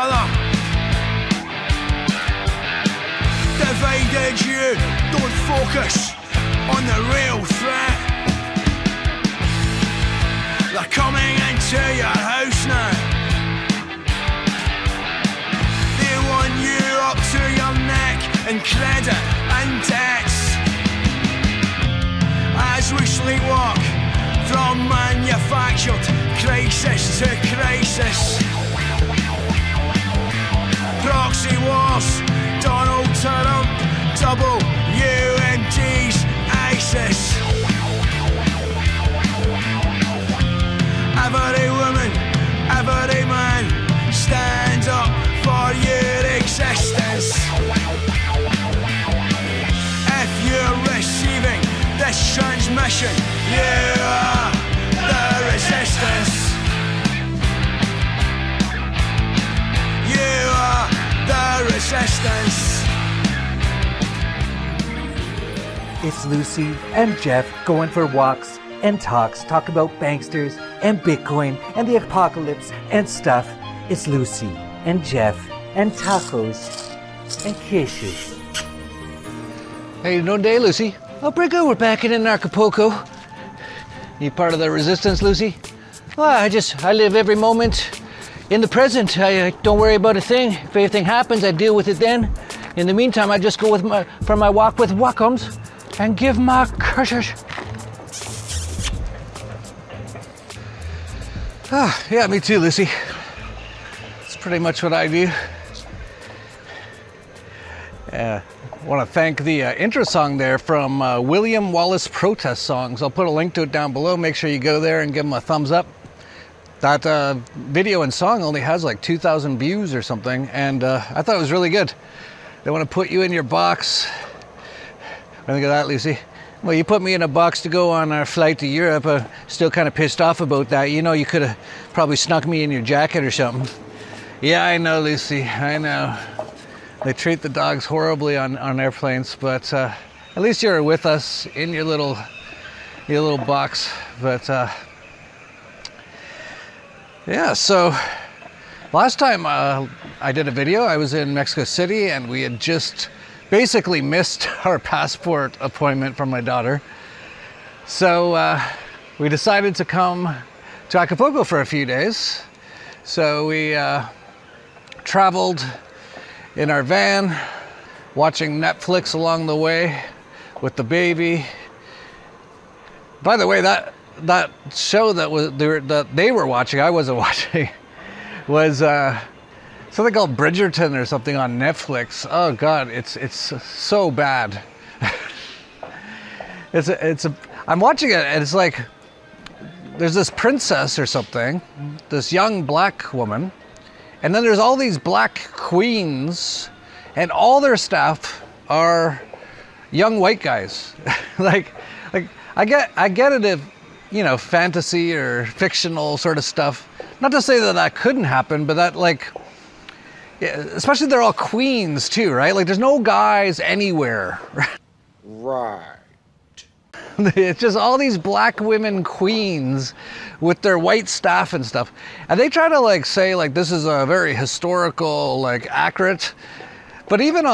other. Divided you don't focus on the real threat. They're coming into your house now. They want you up to your neck in credit and debts. As we sleepwalk from manufactured crisis to crisis. Proxy wars, Donald Trump, WMD's ISIS. Every woman, every man, stand up for your existence. If you're receiving this transmission, you are the resistance. You are the resistance. It's Lucy and Jeff going for walks and talks, talk about banksters and Bitcoin and the apocalypse and stuff. It's Lucy and Jeff and tacos and kisses. Hey, no day, Lucy. Oh, pretty good. We're back in Acapulco. You part of the resistance, Lucy? Well, I live every moment in the present. I don't worry about a thing. If anything happens, I deal with it then. In the meantime, I just go for my walk with Wackums and give my kisses. Ah, yeah, me too, Lucy. That's pretty much what I do. I want to thank the intro song there from William Wallace Protest Songs. I'll put a link to it down below. Make sure you go there and give them a thumbs up. That video and song only has like 2,000 views or something, and I thought it was really good. They want to put you in your box. What do you think of that, Lucy? Well, you put me in a box to go on our flight to Europe. I'm still kind of pissed off about that. You know, you could have probably snuck me in your jacket or something. Yeah, I know, Lucy, I know. They treat the dogs horribly on airplanes, but at least you're with us in your little box. But yeah, so last time I did a video, I was in Mexico City, and we had just basically missed our passport appointment from my daughter. So we decided to come to Acapulco for a few days. So we traveled in our van, watching Netflix along the way with the baby. By the way, that show that they were watching, I wasn't watching, was something called Bridgerton or something on Netflix. Oh God, it's so bad. I'm watching it, and it's like there's this princess or something, this young black woman, and then there's all these black queens, and all their staff are young white guys. like I get it if, you know, fantasy or fictional sort of stuff. Not to say that couldn't happen, but that, like, yeah, especially they're all queens too, right? Like there's no guys anywhere. Right. It's just all these black women queens with their white staff and stuff. And they try to like say like this is a very historical, like accurate, but even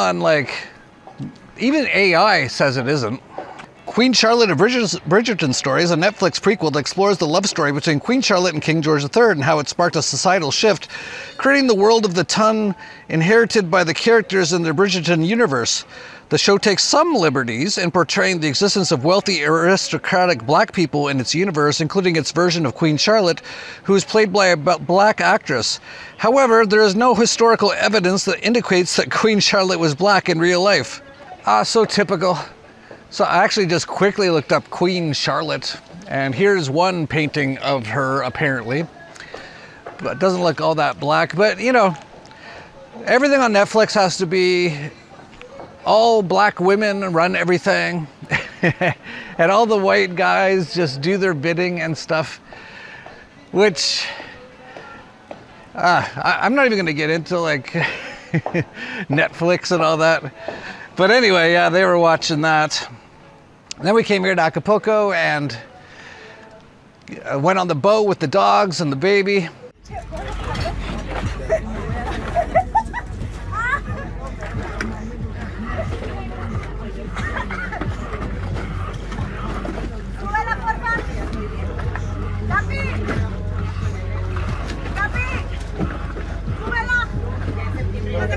AI says it isn't. Queen Charlotte of Bridgerton Stories, a Netflix prequel that explores the love story between Queen Charlotte and King George III and how it sparked a societal shift, creating the world of the ton inherited by the characters in the Bridgerton universe. The show takes some liberties in portraying the existence of wealthy aristocratic black people in its universe, including its version of Queen Charlotte, who is played by a black actress. However, there is no historical evidence that indicates that Queen Charlotte was black in real life. Ah, so typical. So I actually just quickly looked up Queen Charlotte, and here's one painting of her, apparently. But it doesn't look all that black, but you know, everything on Netflix has to be all black women run everything, and all the white guys just do their bidding and stuff, which I'm not even gonna get into like Netflix and all that. But anyway, yeah, they were watching that. And then we came here to Acapulco and went on the boat with the dogs and the baby.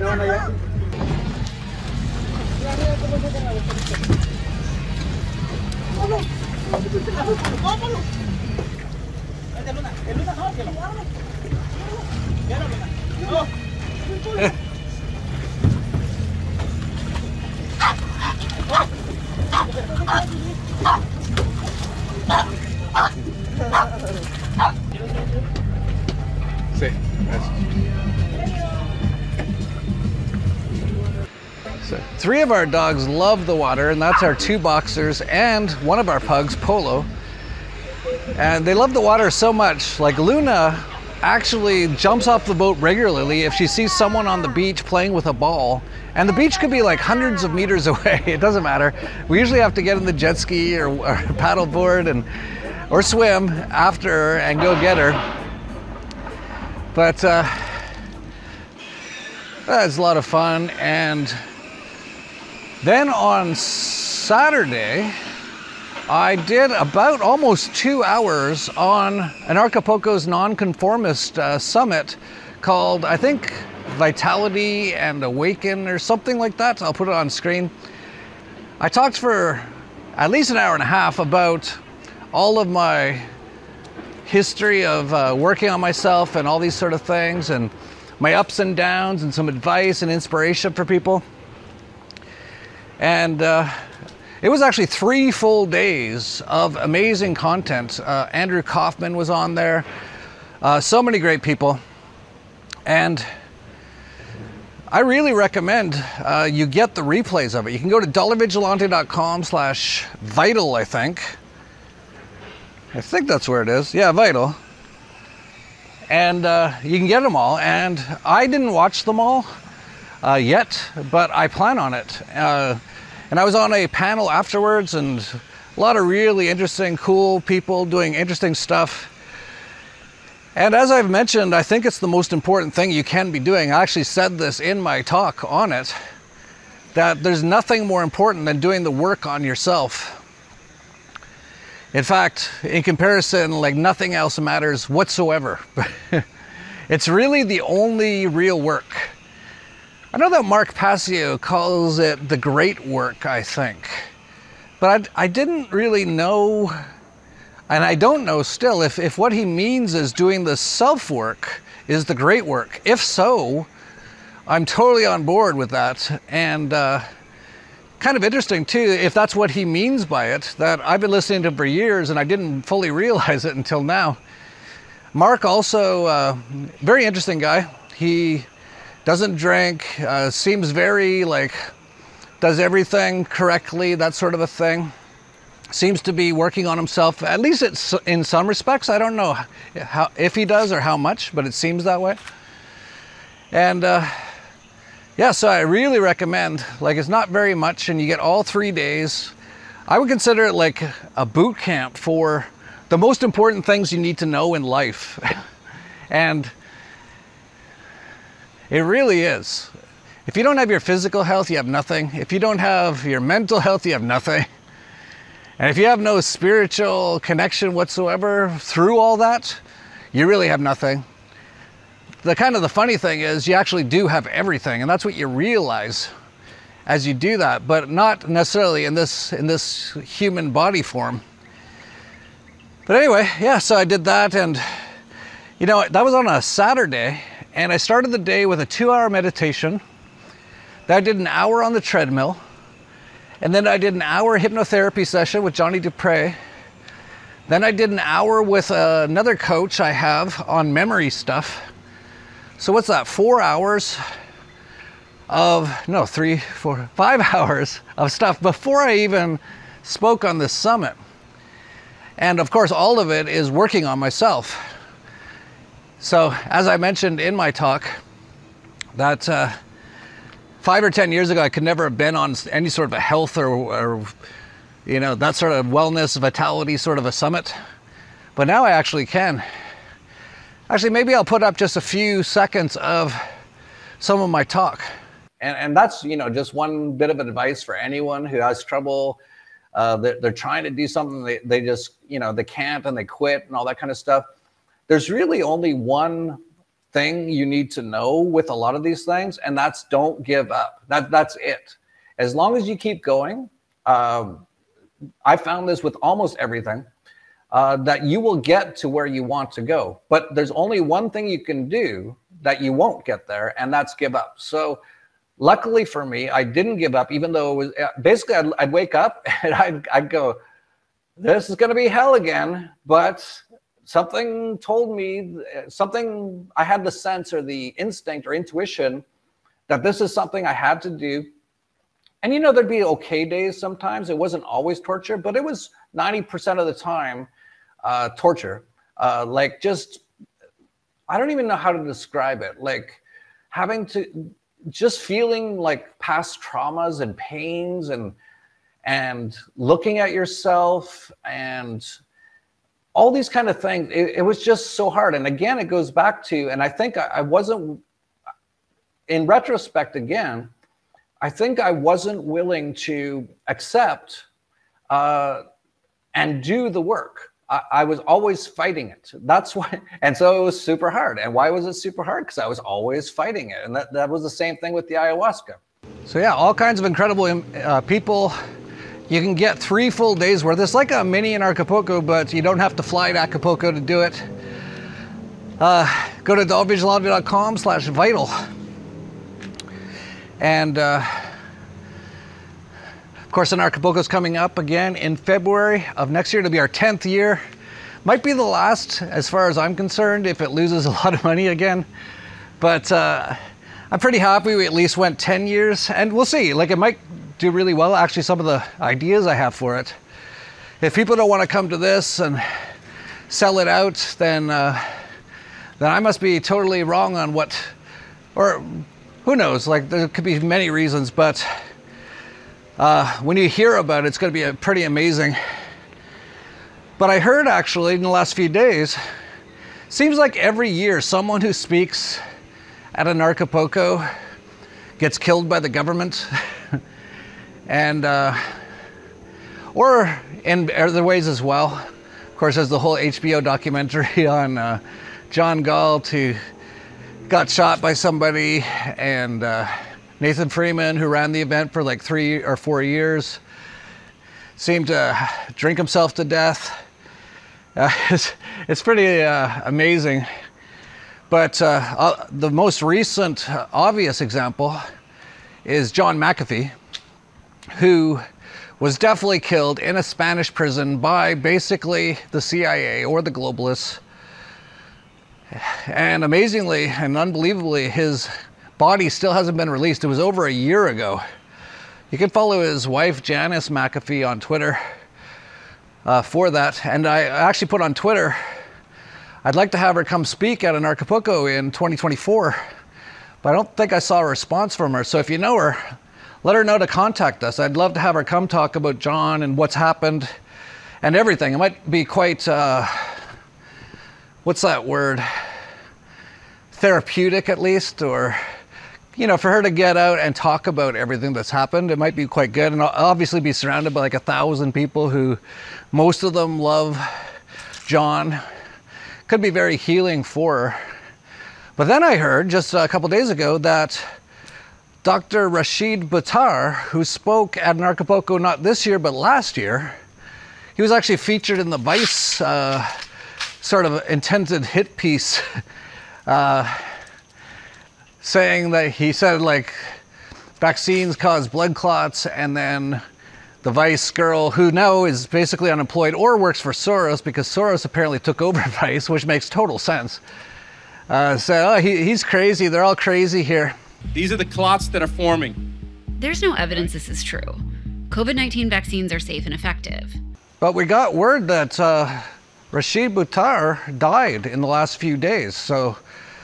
Sí. So 3 of our dogs love the water, and that's our 2 boxers and one of our pugs, Polo. And they love the water so much, like Luna actually jumps off the boat regularly if she sees someone on the beach playing with a ball. And the beach could be like hundreds of meters away, it doesn't matter. We usually have to get in the jet ski or paddle board or swim after her and go get her. But that's a lot of fun. And then on Saturday, I did about almost 2 hours on Anarchapulco's nonconformist summit called, I think, Vitality and Awaken or something like that. I'll put it on screen. I talked for at least an hour and a half about all of my history of working on myself and all these sort of things, and my ups and downs, and some advice and inspiration for people. And it was actually 3 full days of amazing content. Andrew Kaufman was on there, so many great people. And I really recommend you get the replays of it. You can go to dollarvigilante.com/vital, I think. I think that's where it is. Yeah, Vital. And you can get them all. And I didn't watch them all yet, but I plan on it. And I was on a panel afterwards, and a lot of really interesting, cool people doing interesting stuff. And as I've mentioned, I think it's the most important thing you can be doing. I actually said this in my talk on it, that there's nothing more important than doing the work on yourself. In fact, in comparison, like nothing else matters whatsoever. It's really the only real work. I know that Mark Passio calls it the great work, I think. But I didn't really know, and I don't know still, if what he means is doing the self-work is the great work. If so, I'm totally on board with that. And kind of interesting too, if that's what he means by it, that I've been listening to him for years and I didn't fully realize it until now. Mark also, very interesting guy. He doesn't drink, seems very does everything correctly, that sort of a thing. Seems to be working on himself, at least it's in some respects. I don't know if he does or how much, but it seems that way. And yeah, so I really recommend, it's not very much, and you get all 3 days. I would consider it like a boot camp for the most important things you need to know in life. And it really is. If you don't have your physical health, you have nothing. If you don't have your mental health, you have nothing. And if you have no spiritual connection whatsoever through all that, you really have nothing. The funny thing is you actually do have everything, and that's what you realize as you do that, but not necessarily in this human body form. But anyway, yeah, so I did that, and that was on a Saturday, and I started the day with a 2-hour meditation. Then I did an hour on the treadmill, and then I did an hour hypnotherapy session with Johnny Dupre. Then I did an hour with another coach I have on memory stuff. So what's that, 4 hours of, no, 3, 4, 5 hours of stuff before I even spoke on this summit. And of course, all of it is working on myself. So as I mentioned in my talk, that 5 or 10 years ago, I could never have been on any sort of a health or that sort of wellness, vitality sort of a summit. But now I actually can. Actually, maybe I'll put up just a few seconds of some of my talk. And that's, just one bit of advice for anyone who has trouble. They're trying to do something, they just, they can't, and they quit and all that kind of stuff. There's really only one thing you need to know with a lot of these things, and that's don't give up. That's it. As long as you keep going, I found this with almost everything, that you will get to where you want to go. But there's only one thing you can do that you won't get there, and that's give up. So luckily for me, I didn't give up, even though it was basically I'd wake up and I'd go, this is going to be hell again. But something told me, I had the sense or the instinct or intuition that this is something I had to do. And you know, there'd be okay days sometimes. It wasn't always torture, but it was 90% of the time torture. Like just, I don't even know how to describe it. Like having to, just feeling like past traumas and pains and looking at yourself and all these kind of things. It was just so hard. And again, it goes back to, and I think I wasn't, in retrospect again, I think I wasn't willing to accept and do the work. I was always fighting it. That's why, and so it was super hard. And why was it super hard? Because I was always fighting it. And that was the same thing with the ayahuasca. So yeah, all kinds of incredible people. You can get 3 full days worth. It's like a mini in Acapulco, but you don't have to fly to Acapulco to do it. Go to dolvigilante.com/vital. And of course, Acapulco's coming up again in February of next year. It'll be our 10th year. Might be the last, as far as I'm concerned, if it loses a lot of money again. But I'm pretty happy we at least went 10 years, and we'll see. Like, it might do really well. Actually, some of the ideas I have for it. If people don't want to come to this and sell it out, then I must be totally wrong on what, or who knows? Like, there could be many reasons, but when you hear about it, it's going to be pretty amazing. But I heard actually in the last few days, seems like every year someone who speaks at an Acapulco gets killed by the government. And or in other ways as well. Of course, there's the whole HBO documentary on John Galt, who got shot by somebody, and Nathan Freeman, who ran the event for like 3 or 4 years, seemed to drink himself to death. It's pretty amazing. But the most recent obvious example is John McAfee, who was definitely killed in a Spanish prison by basically the CIA or the globalists. And amazingly and unbelievably, his body still hasn't been released. It was over a year ago. You can follow his wife, Janice McAfee, on Twitter for that. And I actually put on Twitter, I'd like to have her come speak at an Acapulco in 2024. But I don't think I saw a response from her. So if you know her, let her know to contact us. I'd love to have her come talk about John and what's happened and everything. It might be quite, what's that word? Therapeutic, at least, or, you know, for her to get out and talk about everything that's happened, it might be quite good. And I'll obviously be surrounded by like 1,000 people who, most of them love John. Could be very healing for her. But then I heard just a couple days ago that Dr. Rashid Buttar, who spoke at an Acapulco not this year but last year, he was actually featured in the Vice sort of intended hit piece, saying that he said like vaccines cause blood clots, and then the Vice girl, who now is basically unemployed or works for Soros, because Soros apparently took over Vice, which makes total sense, said, oh, he's crazy, they're all crazy here. These are the clots that are forming. There's no evidence this is true. COVID-19 vaccines are safe and effective. But we got word that Rashid Buttar died in the last few days. So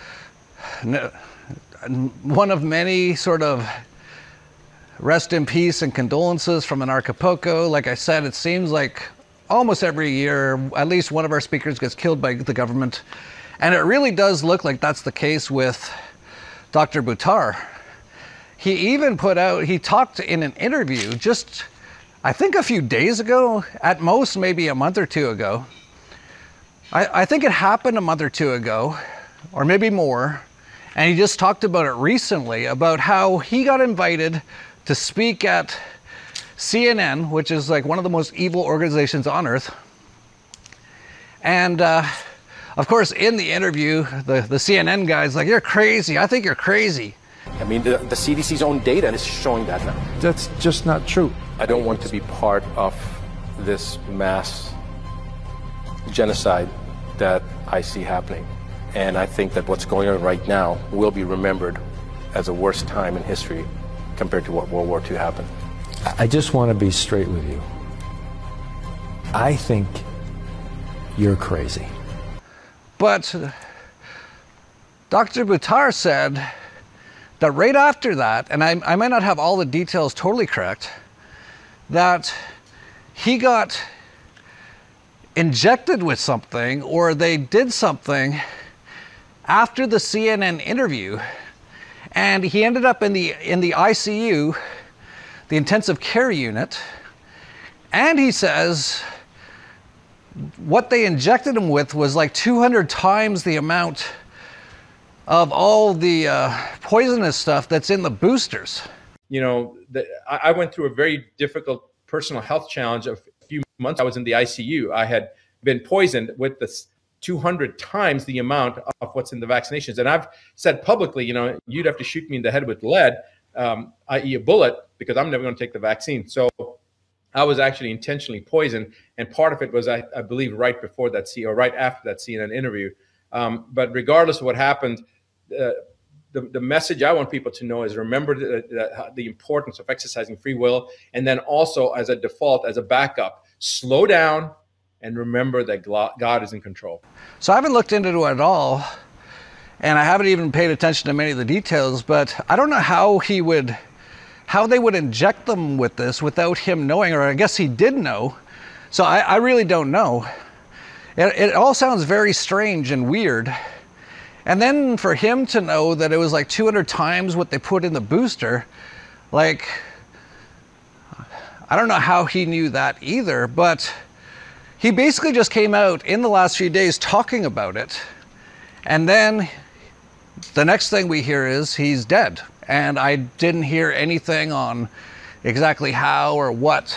one of many sort of rest in peace and condolences from an Acapulco. Like I said, it seems like almost every year, at least one of our speakers gets killed by the government. And it really does look like that's the case with Dr. Buttar. He even he talked in an interview just, I think a few days ago, at most maybe a month or two ago. I think it happened a month or two ago, or maybe more. And he just talked about it recently, about how he got invited to speak at CNN, which is like one of the most evil organizations on earth. And of course, in the interview, the CNN guy's like, "You're crazy. I think you're crazy." I mean, the CDC's own data is showing that now. That's just not true. I don't want to be part of this mass genocide that I see happening. And I think that what's going on right now will be remembered as the worst time in history compared to what World War II happened. I just want to be straight with you. I think you're crazy. But Dr. Buttar said that right after that, and I might not have all the details totally correct, that he got injected with something, or they did something after the CNN interview, and he ended up in the ICU, the intensive care unit, and he says what they injected him with was like 200 times the amount of all the poisonous stuff that's in the boosters. You know, I went through a very difficult personal health challenge a few months. I was in the ICU. I had been poisoned with this 200 times the amount of what's in the vaccinations. And I've said publicly, you know, you'd have to shoot me in the head with lead, i.e. a bullet, because I'm never going to take the vaccine. So I was actually intentionally poisoned. And part of it was, I believe, right before that or right after that CNN interview. But regardless of what happened, the message I want people to know is remember the importance of exercising free will. And then also as a default, as a backup, slow down and remember that God is in control. So I haven't looked into it at all, and I haven't even paid attention to many of the details, but I don't know how they would inject them with this without him knowing, or I guess he did know. So I really don't know. It all sounds very strange and weird. And then for him to know that it was like 200 times what they put in the booster, like, I don't know how he knew that either, but he basically just came out in the last few days talking about it. And then the next thing we hear is he's dead. And I didn't hear anything on exactly how or what.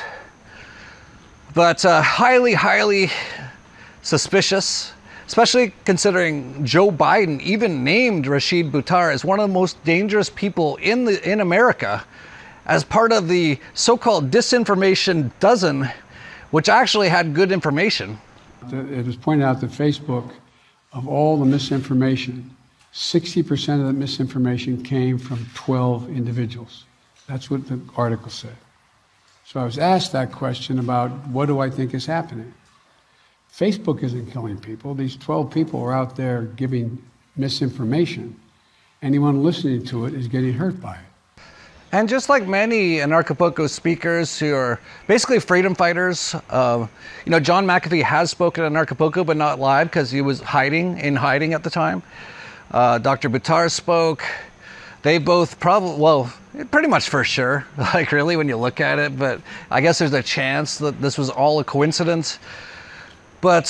But highly, highly suspicious, especially considering Joe Biden even named Rashid Buttar as one of the most dangerous people in America as part of the so-called disinformation dozen, which actually had good information. It was pointed out that Facebook, of all the misinformation, 60% of the misinformation came from 12 individuals. That's what the article said. So I was asked that question about what do I think is happening. Facebook isn't killing people. These 12 people are out there giving misinformation. Anyone listening to it is getting hurt by it. And just like many Anarchapulco speakers who are basically freedom fighters, you know, John McAfee has spoken at Anarchapulco, but not live because he was hiding at the time. Dr. Buttar spoke. They both probably, well, pretty much for sure, like really when you look at it, but I guess there's a chance that this was all a coincidence. But,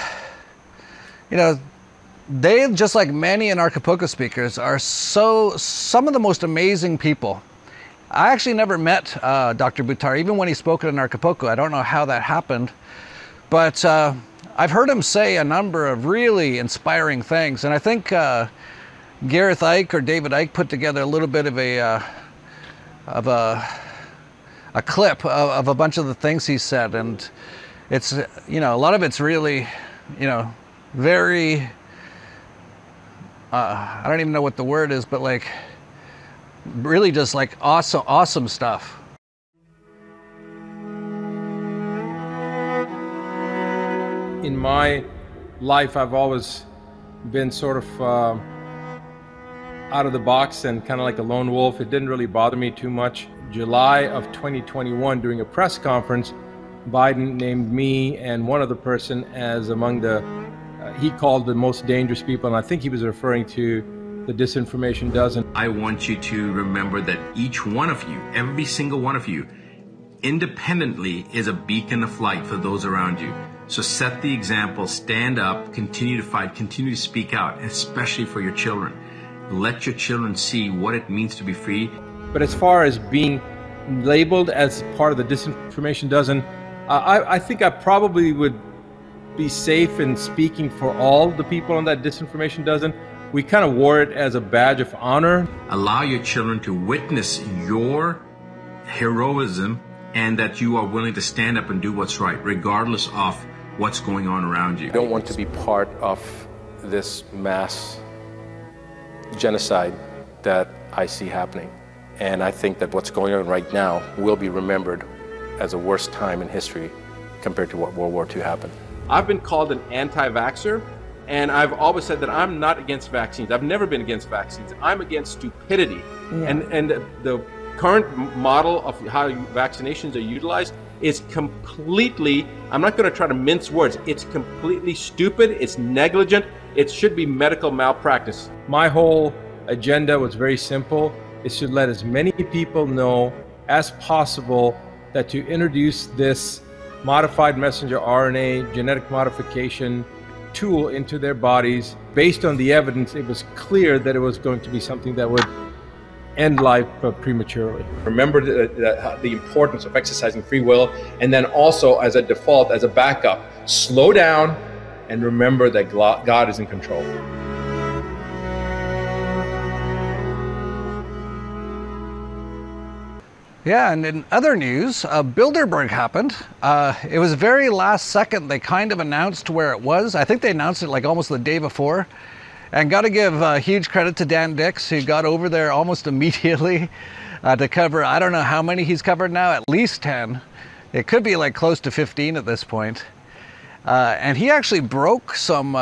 you know, they, just like many Anarchapulco speakers, are some of the most amazing people. I actually never met Dr. Buttar, even when he spoke at Anarchapulco. I don't know how that happened, but I've heard him say a number of really inspiring things, and I think Gareth Icke or David Icke put together a little bit of a clip of a bunch of the things he said, and it's, you know, a lot of it's really, you know, very, I don't even know what the word is, but like, really just like awesome stuff. In my life, I've always been sort of out of the box and kind of like a lone wolf. It didn't really bother me too much. July of 2021, during a press conference, Biden named me and one other person as among the, he called the most dangerous people, and I think he was referring to the disinformation dozen. I want you to remember that each one of you, every single one of you, independently is a beacon of light for those around you. So set the example, stand up, continue to fight, continue to speak out, especially for your children. Let your children see what it means to be free. But as far as being labeled as part of the disinformation dozen, I think I probably would be safe in speaking for all the people on that disinformation dozen. We kind of wore it as a badge of honor. Allow your children to witness your heroism and that you are willing to stand up and do what's right, regardless of what's going on around you. I don't want to be part of this mass genocide that I see happening. And I think that what's going on right now will be remembered as the worst time in history compared to what World War II happened. I've been called an anti-vaxxer, and I've always said that I'm not against vaccines. I've never been against vaccines. I'm against stupidity. Yeah. And the current model of how vaccinations are utilized is completely, I'm not going to try to mince words, it's completely stupid, it's negligent, it should be medical malpractice. My whole agenda was very simple. It should let as many people know as possible that to introduce this modified messenger RNA genetic modification tool into their bodies, based on the evidence, it was clear that it was going to be something that would end life prematurely. Remember the importance of exercising free will, and then also as a default, as a backup, slow down and remember that God is in control. Yeah, and in other news, Bilderberg happened. It was very last second. They kind of announced where it was. I think they announced it like almost the day before. And got to give huge credit to Dan Dix, who got over there almost immediately to cover, I don't know how many he's covered now, at least 10. It could be like close to 15 at this point. And he actually broke some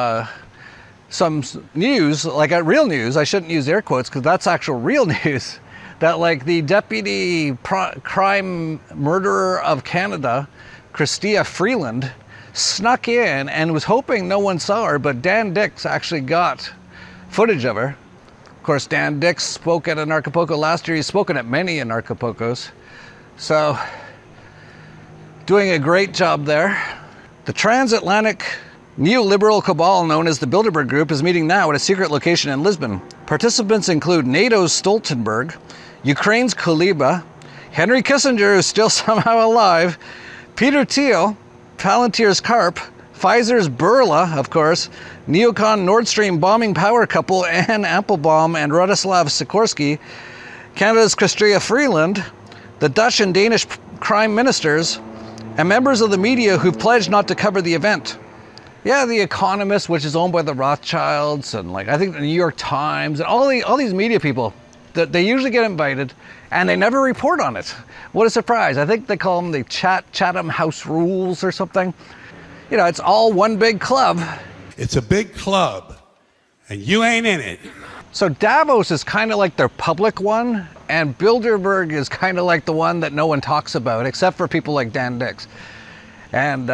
news, like real news. I shouldn't use air quotes because that's actual real news. That like the deputy crime murderer of Canada, Chrystia Freeland, snuck in and was hoping no one saw her, but Dan Dix actually got footage of her. Of course, Dan Dix spoke at Anarchapulco last year. He's spoken at many Anarchapulcos. So, doing a great job there. The transatlantic neoliberal cabal known as the Bilderberg Group is meeting now at a secret location in Lisbon. Participants include NATO's Stoltenberg, Ukraine's Kuleba, Henry Kissinger, who's still somehow alive, Peter Thiel, Palantir's Karp, Pfizer's Burla, of course, neocon Nord Stream bombing power couple Anne Applebaum and Radoslav Sikorsky, Canada's Chrystia Freeland, the Dutch and Danish crime ministers, and members of the media who've pledged not to cover the event. Yeah, The Economist, which is owned by the Rothschilds, and like I think the New York Times, and all these media people, they usually get invited, and they never report on it. What a surprise. I think they call them the Chatham House Rules or something. You know, it's all one big club. It's a big club, and you ain't in it. So Davos is kind of like their public one, and Bilderberg is kind of like the one that no one talks about, except for people like Dan Dix. And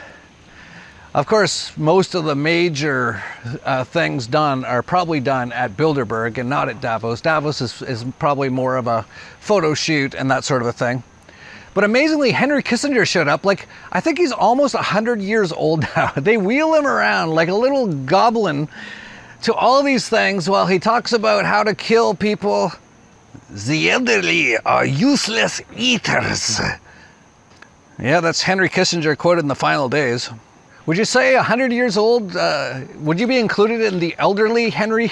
of course, most of the major things done are probably done at Bilderberg and not at Davos. Davos is probably more of a photo shoot and that sort of a thing. But amazingly, Henry Kissinger showed up. Like, I think he's almost 100 years old now. They wheel him around like a little goblin to all these things while he talks about how to kill people. The elderly are useless eaters. Yeah, that's Henry Kissinger quoted in The Final Days. Would you say 100 years old, would you be included in the elderly, Henry?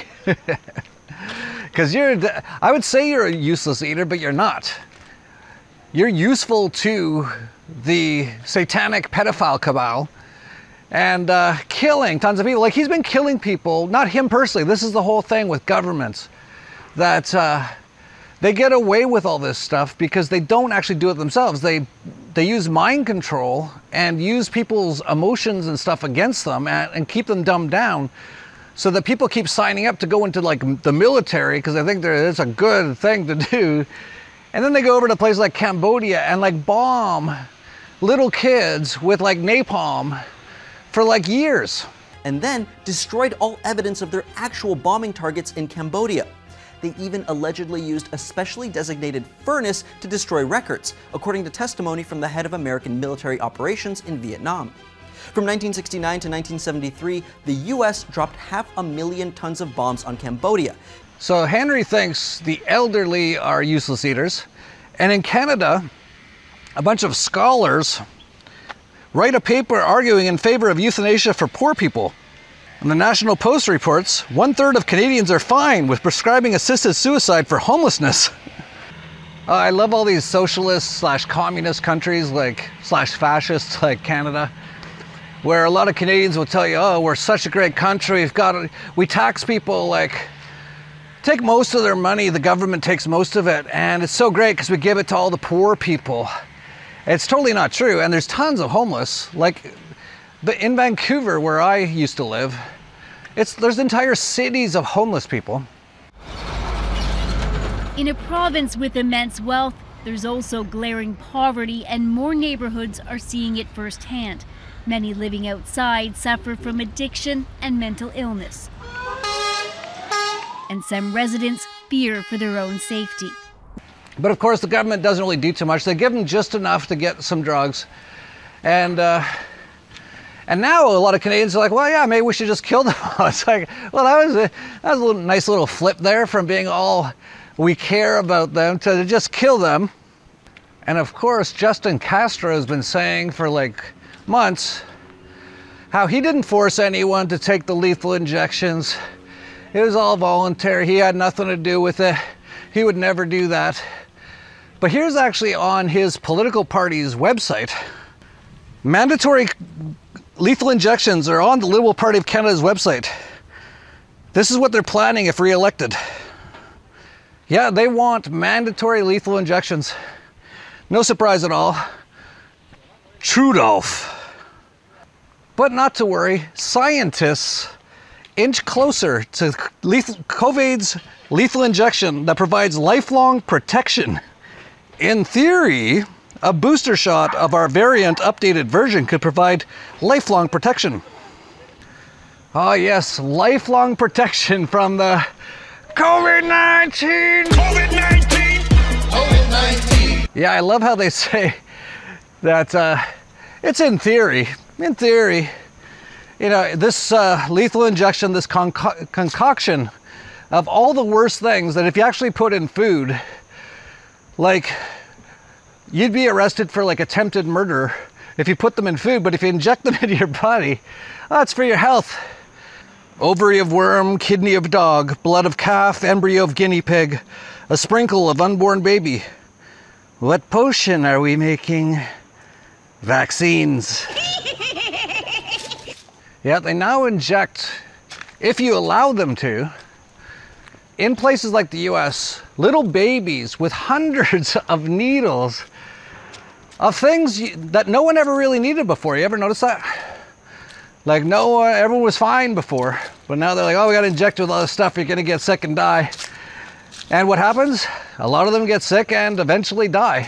Because I would say you're a useless eater, but you're not. You're useful to the satanic pedophile cabal and killing tons of people. Like, he's been killing people, not him personally. This is the whole thing with governments, that they get away with all this stuff because they don't actually do it themselves. They use mind control and use people's emotions and stuff against them and keep them dumbed down so that people keep signing up to go into like the military because they think it's a good thing to do. And then they go over to places like Cambodia and like bomb little kids with like napalm for like years. And then destroyed all evidence of their actual bombing targets in Cambodia. They even allegedly used a specially designated furnace to destroy records, according to testimony from the head of American military operations in Vietnam. From 1969 to 1973, the US dropped 500,000 tons of bombs on Cambodia. So Henry thinks the elderly are useless eaters. And in Canada, a bunch of scholars write a paper arguing in favor of euthanasia for poor people. And the National Post reports 1/3 of Canadians are fine with prescribing assisted suicide for homelessness. I love all these socialist / communist countries / fascists like Canada, where a lot of Canadians will tell you, oh, we're such a great country, we tax people, take most of their money, the government takes most of it, and it's so great because we give it to all the poor people. It's totally not true, and there's tons of homeless. In Vancouver, where I used to live, there's entire cities of homeless people. In a province with immense wealth, there's also glaring poverty, and more neighborhoods are seeing it firsthand. Many living outside suffer from addiction and mental illness. And some residents fear for their own safety. But of course, the government doesn't really do too much. They give them just enough to get some drugs. And now a lot of Canadians are like, well, yeah, maybe we should just kill them all. It's like, well, that was a nice little flip there from being all we care about them to just kill them. And of course, Justin Castro has been saying for months how he didn't force anyone to take the lethal injections. It was all voluntary. He had nothing to do with it. He would never do that. But here's actually on his political party's website. Mandatory lethal injections are on the Liberal Party of Canada's website. This is what they're planning if re-elected. Yeah, they want mandatory lethal injections. No surprise at all. Trudeau. But not to worry, scientists inch closer to COVID's lethal injection that provides lifelong protection. In theory, a booster shot of our variant updated version could provide lifelong protection. Oh yes, lifelong protection from the COVID-19! COVID-19! COVID-19! Yeah, I love how they say that it's in theory. In theory, you know, this lethal injection, this concoction of all the worst things that if you actually put in food, you'd be arrested for attempted murder if you put them in food, but if you inject them into your body, that's for your health. Ovary of worm, kidney of dog, blood of calf, embryo of guinea pig, a sprinkle of unborn baby. What potion are we making? Vaccines. Yeah, they now inject, if you allow them to, in places like the US, little babies with hundreds of needles of things that no one ever really needed before. You ever notice that? Everyone was fine before, but now they're like, oh, we gotta inject you with all this stuff, you're gonna get sick and die. And what happens? A lot of them get sick and eventually die.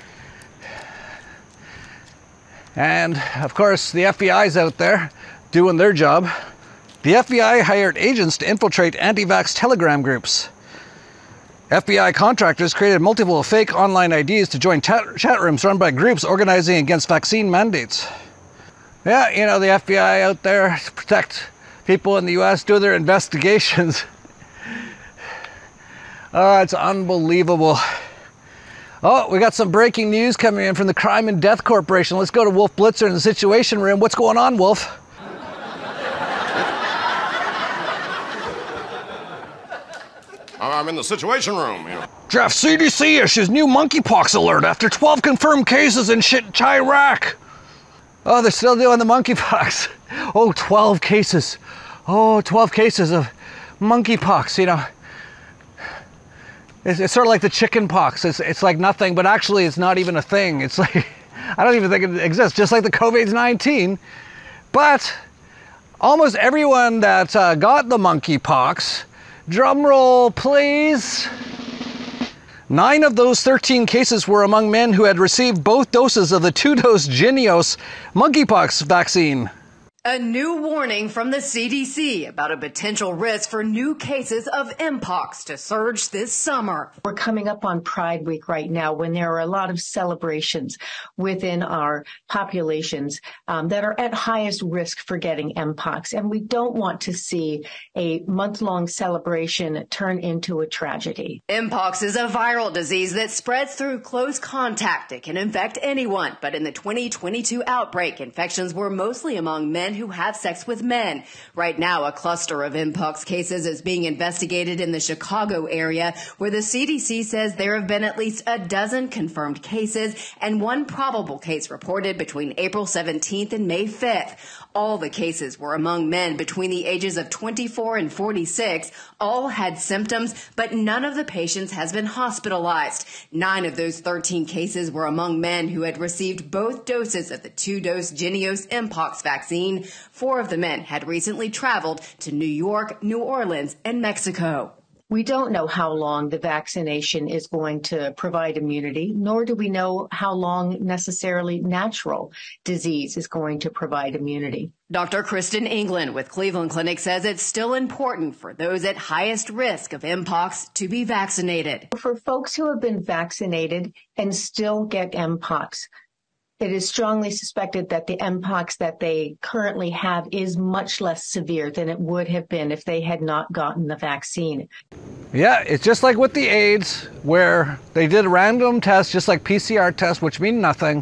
And of course, the FBI's out there doing their job. The FBI hired agents to infiltrate anti-vax Telegram groups. FBI contractors created multiple fake online IDs to join chat rooms run by groups organizing against vaccine mandates. Yeah, you know, the FBI out there to protect people in the US, do their investigations. Oh, it's unbelievable. Oh, we got some breaking news coming in from the Crime and Death Corporation. Let's go to Wolf Blitzer in the Situation Room. What's going on, Wolf? I'm in the Situation Room. You know. Jeff, CDC issues new monkeypox alert after 12 confirmed cases in Iraq. Oh, they're still doing the monkeypox. Oh, 12 cases. Oh, 12 cases of monkeypox, you know. It's sort of like the chicken pox. It's like nothing, but actually it's not even a thing. It's like, I don't even think it exists, just like the COVID-19. But almost everyone that got the monkeypox, drum roll please, 9 of those 13 cases were among men who had received both doses of the 2-dose Jynneos monkeypox vaccine. A new warning from the CDC about a potential risk for new cases of Mpox to surge this summer. We're coming up on Pride Week right now when there are a lot of celebrations within our populations that are at highest risk for getting Mpox. And we don't want to see a month-long celebration turn into a tragedy. Mpox is a viral disease that spreads through close contact. It can infect anyone. But in the 2022 outbreak, infections were mostly among men who have sex with men. Right now, a cluster of Mpox cases is being investigated in the Chicago area, where the CDC says there have been at least a dozen confirmed cases and one probable case reported between April 17th and May 5th. All the cases were among men between the ages of 24 and 46. All had symptoms, but none of the patients has been hospitalized. 9 of those 13 cases were among men who had received both doses of the 2-dose Jynneos Mpox vaccine. 4 of the men had recently traveled to New York, New Orleans, and Mexico. We don't know how long the vaccination is going to provide immunity, nor do we know how long necessarily natural disease is going to provide immunity. Dr. Kristen England with Cleveland Clinic says it's still important for those at highest risk of Mpox to be vaccinated. For folks who have been vaccinated and still get Mpox, it is strongly suspected that the Mpox that they currently have is much less severe than it would have been if they had not gotten the vaccine. Yeah, it's just like with the AIDS, where they did random tests, just like PCR tests, which mean nothing.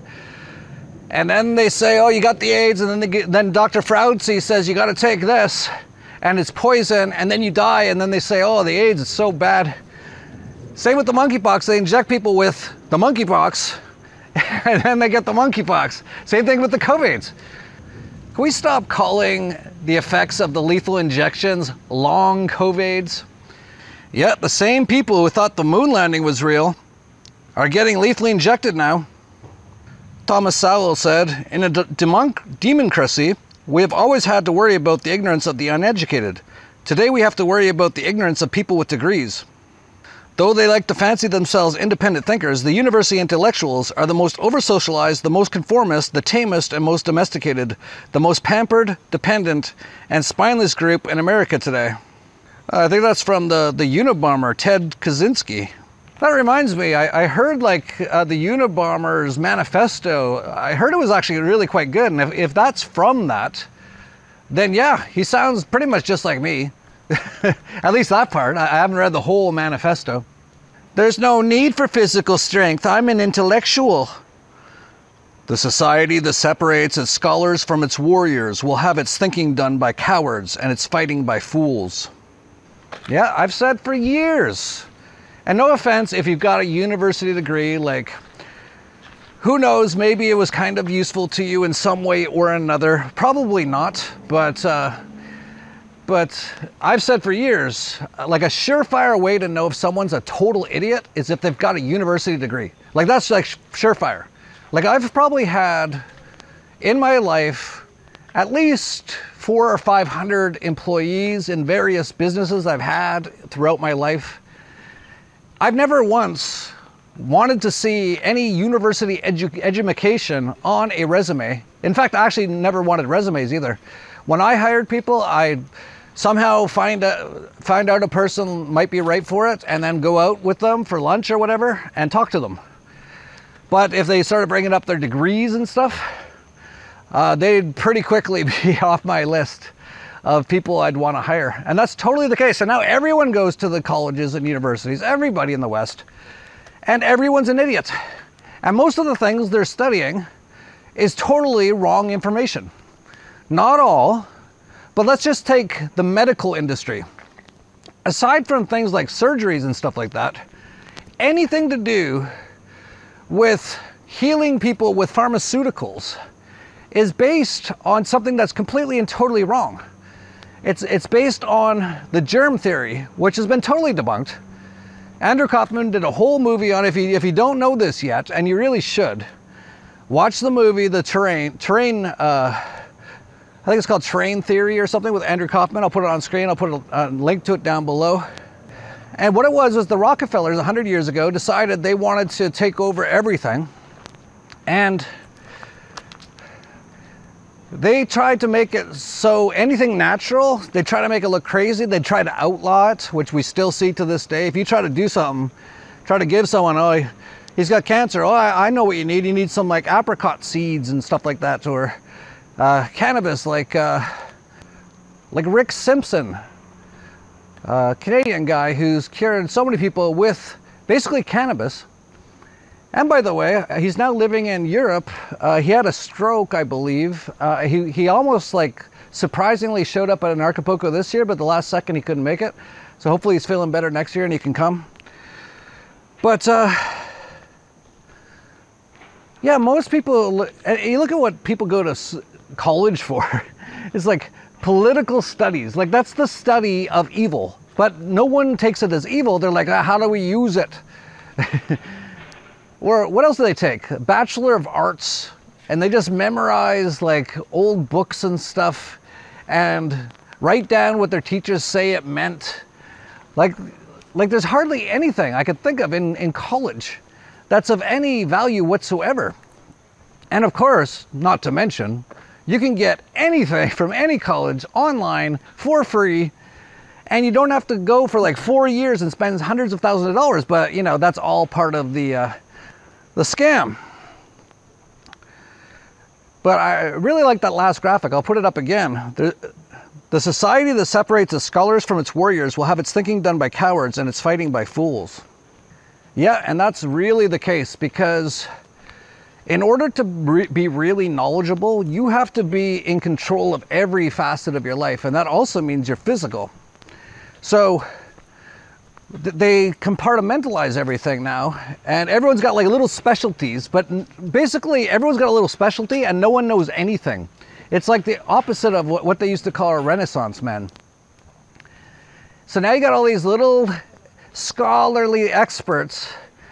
And then they say, oh, you got the AIDS, and then Dr. Fauci says you got to take this, and it's poison, and then you die, and then they say, oh, the AIDS is so bad. Same with the monkeypox. They inject people with the monkeypox, and then they get the monkeypox. Same thing with the COVIDs. Can we stop calling the effects of the lethal injections long COVIDs? Yet the same people who thought the moon landing was real are getting lethally injected now. Thomas Sowell said, in a democracy, we have always had to worry about the ignorance of the uneducated. Today we have to worry about the ignorance of people with degrees. Though they like to fancy themselves independent thinkers, the university intellectuals are the most over-socialized, the most conformist, the tamest and most domesticated, the most pampered, dependent, and spineless group in America today. I think that's from the Unabomber, Ted Kaczynski. That reminds me, I heard like the Unabomber's manifesto, I heard it was actually really quite good, and if that's from that, then yeah, he sounds pretty much just like me. At least that part. I haven't read the whole manifesto. There's no need for physical strength. I'm an intellectual. The society that separates its scholars from its warriors will have its thinking done by cowards and its fighting by fools. Yeah, I've said for years. And no offense if you've got a university degree, like, who knows, maybe it was kind of useful to you in some way or another. Probably not, but I've said for years, like a surefire way to know if someone's a total idiot is if they've got a university degree. Like that's like surefire. Like I've probably had in my life at least 400 or 500 employees in various businesses I've had throughout my life. I've never once wanted to see any university education on a resume. In fact, I actually never wanted resumes either. When I hired people, I'd somehow find out a person might be right for it and then go out with them for lunch or whatever and talk to them. But if they started bringing up their degrees and stuff, they'd pretty quickly be off my list of people I'd want to hire. And that's totally the case. And now everyone goes to the colleges and universities, everybody in the West, and everyone's an idiot. And most of the things they're studying is totally wrong information. Not all, but let's just take the medical industry. Aside from things like surgeries and stuff like that, anything to do with healing people with pharmaceuticals is based on something that's completely and totally wrong. It's based on the germ theory, which has been totally debunked. Andrew Kaufman did a whole movie on it. If you don't know this yet, and you really should, watch the movie The Terrain, I think it's called Terrain Theory or something with Andrew Kaufman. I'll put it on screen. I'll put a link to it down below. And what it was the Rockefellers 100 years ago decided they wanted to take over everything. And They tried to make it so anything natural, they try to make it look crazy. They try to outlaw it, which we still see to this day. If you try to do something, try to give someone, oh, he's got cancer. Oh, I know what you need. You need some like apricot seeds and stuff like that, or cannabis, like Rick Simpson, a Canadian guy who's cured so many people with basically cannabis. And by the way, he's now living in Europe. He had a stroke, I believe. He almost like surprisingly showed up at an Acapulco this year, but the last second he couldn't make it. So hopefully he's feeling better next year and he can come. But yeah, most people, you look at what people go to college for. It's like political studies. Like that's the study of evil. But no one takes it as evil. They're like, how do we use it? Or what else do they take? Bachelor of Arts, and they just memorize like old books and stuff and write down what their teachers say it meant. Like there's hardly anything I could think of in college that's of any value whatsoever. And of course, not to mention, you can get anything from any college online for free, and you don't have to go for like 4 years and spend hundreds of thousands of dollars, but you know, that's all part of the scam. But I really like that last graphic. I'll put it up again. The society that separates its scholars from its warriors will have its thinking done by cowards and its fighting by fools. Yeah, and that's really the case, because in order to be really knowledgeable, you have to be in control of every facet of your life, and that also means your physical. So they compartmentalize everything now, and everyone's got like little specialties, but basically everyone's got a little specialty and no one knows anything. It's like the opposite of what they used to call a Renaissance man. So now you got all these little scholarly experts,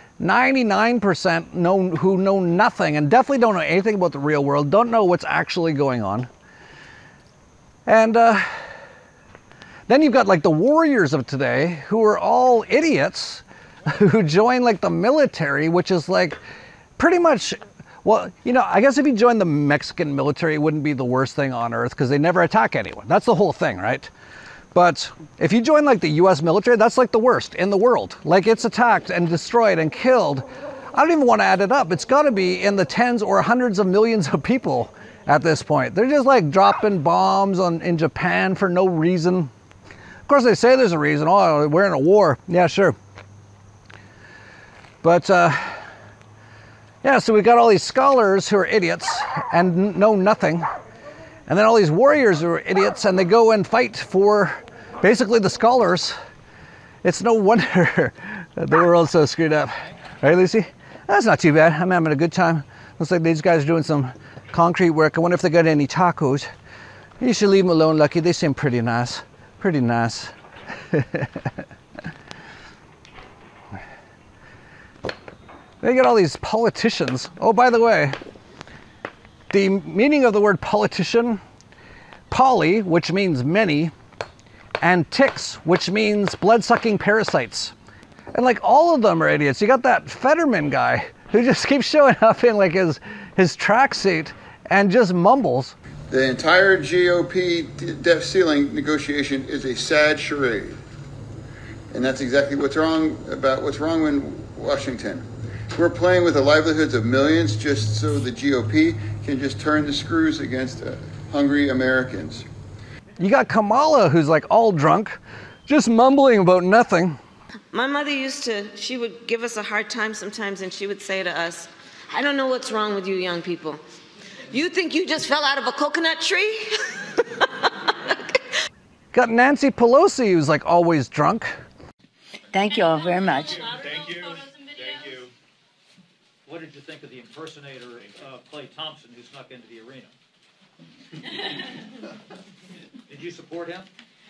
99% who know nothing and definitely don't know anything about the real world, don't know what's actually going on. And then you've got like the warriors of today who are all idiots who join like the military, which is like pretty much, well, you know, I guess if you join the Mexican military, it wouldn't be the worst thing on earth because they never attack anyone. That's the whole thing, right? But if you join like the US military, that's like the worst in the world. Like it's attacked and destroyed and killed. I don't even want to add it up. It's got to be in the tens or hundreds of millions of people at this point. They're just like dropping bombs in Japan for no reason. Of course, they say there's a reason. Oh, we're in a war. Yeah, sure. But, yeah, so we've got all these scholars who are idiots and know nothing. And then all these warriors who are idiots, and they go and fight for basically the scholars. It's no wonder the world's so screwed up. Right, Lucy? That's not too bad. I'm having a good time. Looks like these guys are doing some concrete work. I wonder if they got any tacos. You should leave them alone, Lucky. They seem pretty nice. Pretty nice. They get all these politicians. Oh, by the way, the meaning of the word politician, poly, which means many, and ticks, which means blood-sucking parasites. And like all of them are idiots. You got that Fetterman guy who just keeps showing up in like his tracksuit and just mumbles. The entire GOP debt ceiling negotiation is a sad charade. And that's exactly what's wrong in Washington. We're playing with the livelihoods of millions just so the GOP can just turn the screws against hungry Americans. You got Kamala, who's like all drunk, just mumbling about nothing. My mother she would give us a hard time sometimes, and she would say to us, I don't know what's wrong with you young people. You think you just fell out of a coconut tree? Got Nancy Pelosi, who's like always drunk. Thank you all very much. Thank you. Thank you. What did you think of the impersonator, Clay Thompson, who snuck into the arena? Did you support him?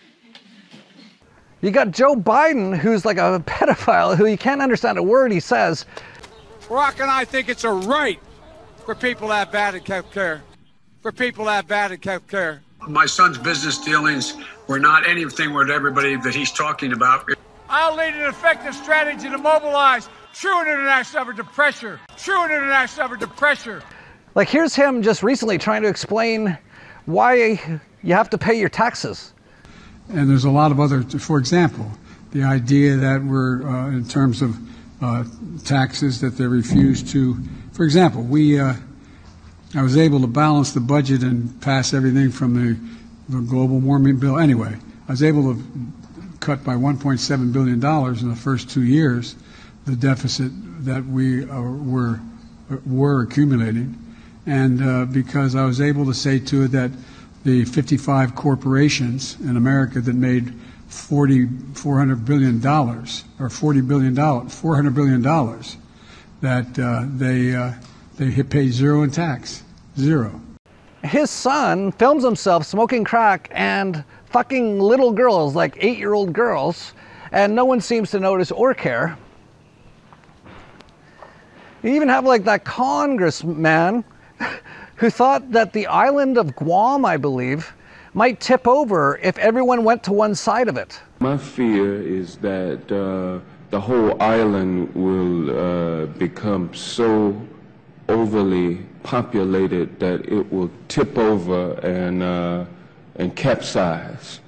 You got Joe Biden, who's like a pedophile, who you can't understand a word he says. Barack and I think it's a right for people to have bad health care. For people to have bad health care. My son's business dealings were not anything with everybody that he's talking about. I'll lead an effective strategy to mobilize true international effort to pressure. True international effort to pressure. Like here's him just recently trying to explain why you have to pay your taxes. And there's a lot of other, for example, the idea that we're, in terms of taxes, that they refuse to, for example, I was able to balance the budget and pass everything from the global warming bill. Anyway, I was able to cut by $1.7 billion in the first 2 years the deficit that we were accumulating. And because I was able to say to it that the 55 corporations in America that made $400 billion, or $400 billion, that they pay zero in tax, zero. His son films himself smoking crack and fucking little girls, like 8-year-old girls, and no one seems to notice or care. You even have like that congressman who thought that the island of Guam, I believe, might tip over if everyone went to one side of it. My fear is that the whole island will become so overly populated that it will tip over and capsize.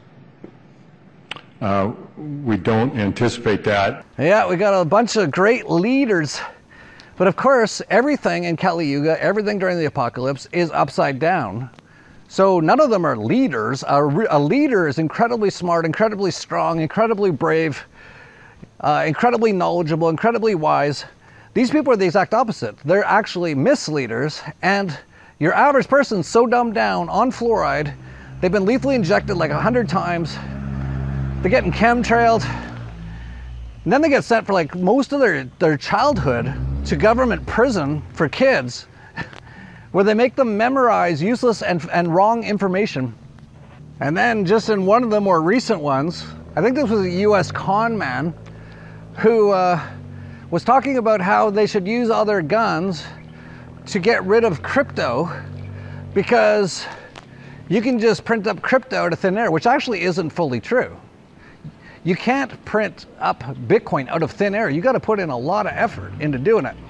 We don't anticipate that. Yeah, we got a bunch of great leaders. But of course, everything in Kali Yuga, everything during the apocalypse is upside down. So none of them are leaders. A leader is incredibly smart, incredibly strong, incredibly brave, incredibly knowledgeable, incredibly wise. These people are the exact opposite. They're actually misleaders, and your average person's so dumbed down on fluoride, they've been lethally injected like 100 times, they're getting chemtrailed, and then they get sent for like most of their childhood to government prison for kids, where they make them memorize useless and wrong information. And then just in one of the more recent ones, I think this was a US con man who was talking about how they should use other guns to get rid of crypto, because you can just print up crypto out of thin air, which actually isn't fully true. You can't print up Bitcoin out of thin air. You got to put in a lot of effort into doing it.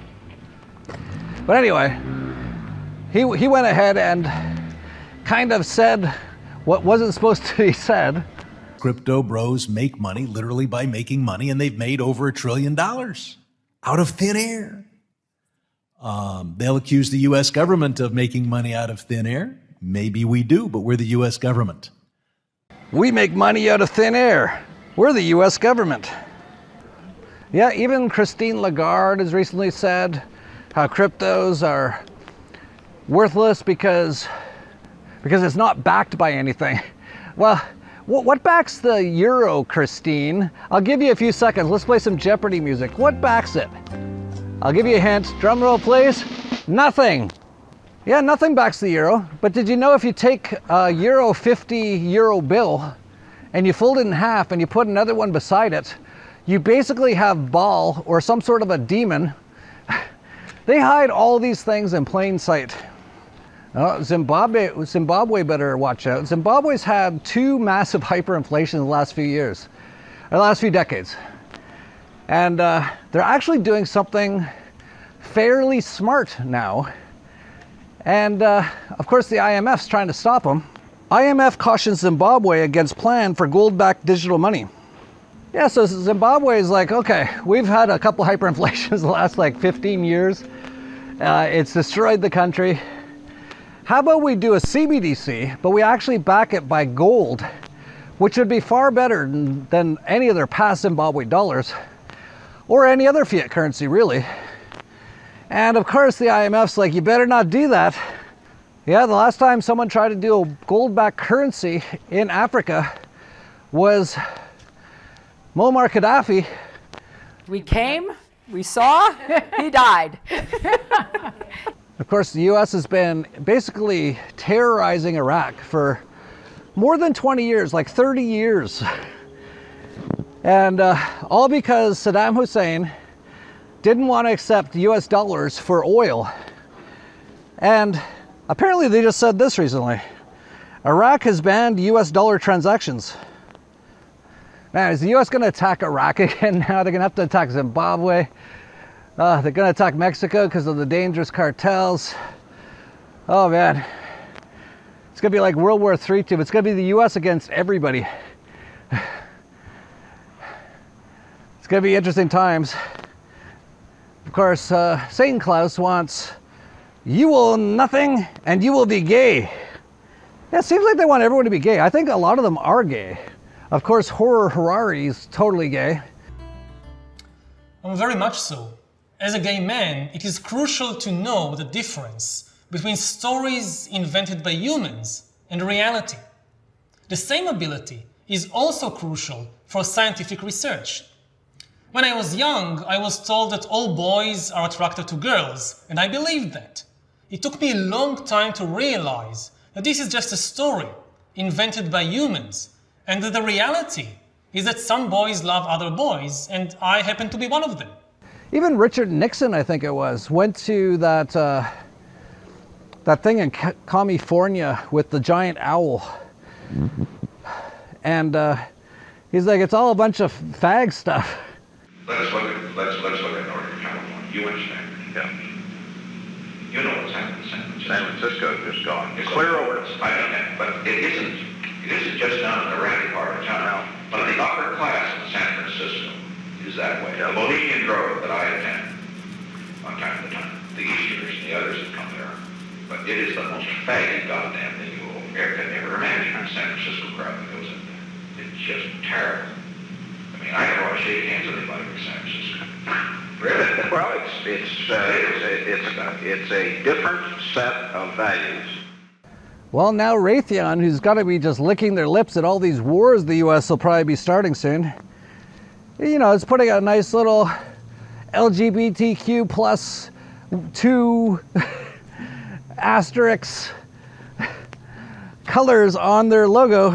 But anyway, he went ahead and kind of said what wasn't supposed to be said. Crypto bros make money literally by making money, and they've made over $1 trillion out of thin air. They'll accuse the U.S. government of making money out of thin air. Maybe we do, but we're the U.S. government. We make money out of thin air. We're the U.S. government. Yeah, even Christine Lagarde has recently said how cryptos are worthless because it's not backed by anything. Well, what backs the euro, Christine? I'll give you a few seconds. Let's play some Jeopardy music. What backs it? I'll give you a hint. Drum roll, please. Nothing. Yeah, nothing backs the euro. But did you know if you take a euro 50 euro bill and you fold it in half and you put another one beside it, you basically have Baal or some sort of a demon. They hide all these things in plain sight. Oh, Zimbabwe better watch out. Zimbabwe's had 2 massive hyperinflation in the last few years, or the last few decades. And they're actually doing something fairly smart now. And of course the IMF's trying to stop them. IMF cautions Zimbabwe against plan for gold-backed digital money. Yeah, so Zimbabwe is like, okay, we've had a couple hyperinflations the last like 15 years. It's destroyed the country. How about we do a CBDC, but we actually back it by gold, which would be far better than any of their past Zimbabwe dollars, or any other fiat currency, really. And of course the IMF's like, you better not do that. Yeah, the last time someone tried to do a gold-backed currency in Africa was Muammar Gaddafi. We came, we saw, he died. Of course, the US has been basically terrorizing Iraq for more than 20 years, like 30 years. And all because Saddam Hussein didn't want to accept US dollars for oil. And apparently they just said this recently. Iraq has banned US dollar transactions. Man, is the US going to attack Iraq again now? They're going to have to attack Zimbabwe. They're going to attack Mexico because of the dangerous cartels. Oh man, it's going to be like World War III too. It's going to be the U.S. against everybody. It's going to be interesting times. Of course, Satan Claus wants, you will nothing and you will be gay. Yeah, it seems like they want everyone to be gay. I think a lot of them are gay. Of course, Horror Harari is totally gay. Very much so. As a gay man, it is crucial to know the difference between stories invented by humans and reality. The same ability is also crucial for scientific research. When I was young, I was told that all boys are attracted to girls, and I believed that. It took me a long time to realize that this is just a story invented by humans, and that the reality is that some boys love other boys, and I happen to be one of them. Even Richard Nixon, I think it was, went to that thing in California with the giant owl. And he's like, it's all a bunch of fag stuff. Let's look at Northern California. You understand? Yeah. You know what's happened in San Francisco. San Francisco is just gone. It's clear over. I mean that, but it isn't just down in the ratty part of town. But the upper class in San Francisco is that way. The Bohemian Grove that I attend on time to time, the Easterners and the others that come there. But it is the most faggy goddamn thing you will ever imagine. The San Francisco crowd that goes in there. It's just terrible. I mean, I never want to shake hands with anybody in San Francisco. Really? Well, it's a different set of values. Well, now Raytheon, who's got to be just licking their lips at all these wars the U.S. will probably be starting soon, you know, it's putting a nice little LGBTQ plus 2 asterisks colors on their logo.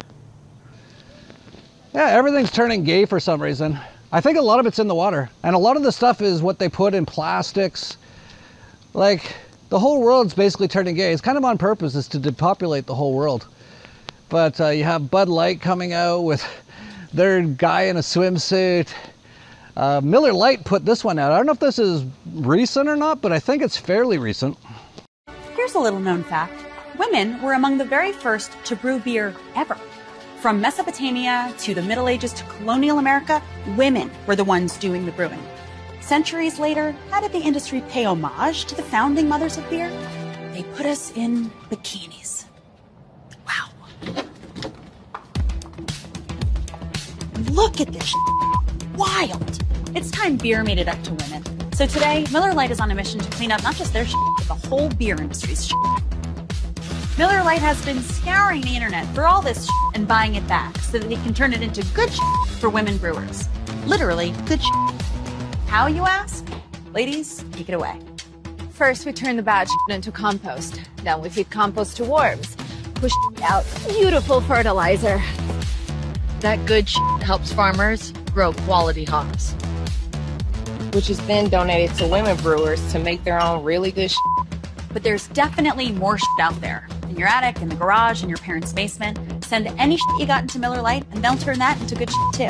Yeah, everything's turning gay for some reason. I think a lot of it's in the water. And a lot of the stuff is what they put in plastics. Like, the whole world's basically turning gay. It's kind of on purpose, is to depopulate the whole world. But you have Bud Light coming out with their guy in a swimsuit. Miller Lite put this one out. I don't know if this is recent or not, but I think it's fairly recent. Here's a little known fact. Women were among the very first to brew beer ever. From Mesopotamia to the Middle Ages to colonial America, women were the ones doing the brewing. Centuries later, how did the industry pay homage to the founding mothers of beer? They put us in bikinis. Wow. Look at this wild. It's time beer made it up to women. So today, Miller Lite is on a mission to clean up not just their but the whole beer industry's Miller Lite has been scouring the internet for all this and buying it back so that they can turn it into good for women brewers. Literally, good How, you ask? Ladies, take it away. First, we turn the bad into compost. Then we feed compost to worms, push out beautiful fertilizer. That good helps farmers grow quality hops, which is then donated to women brewers to make their own really good But there's definitely more out there. In your attic, in the garage, in your parents' basement. Send any you got into Miller Lite and they'll turn that into good too.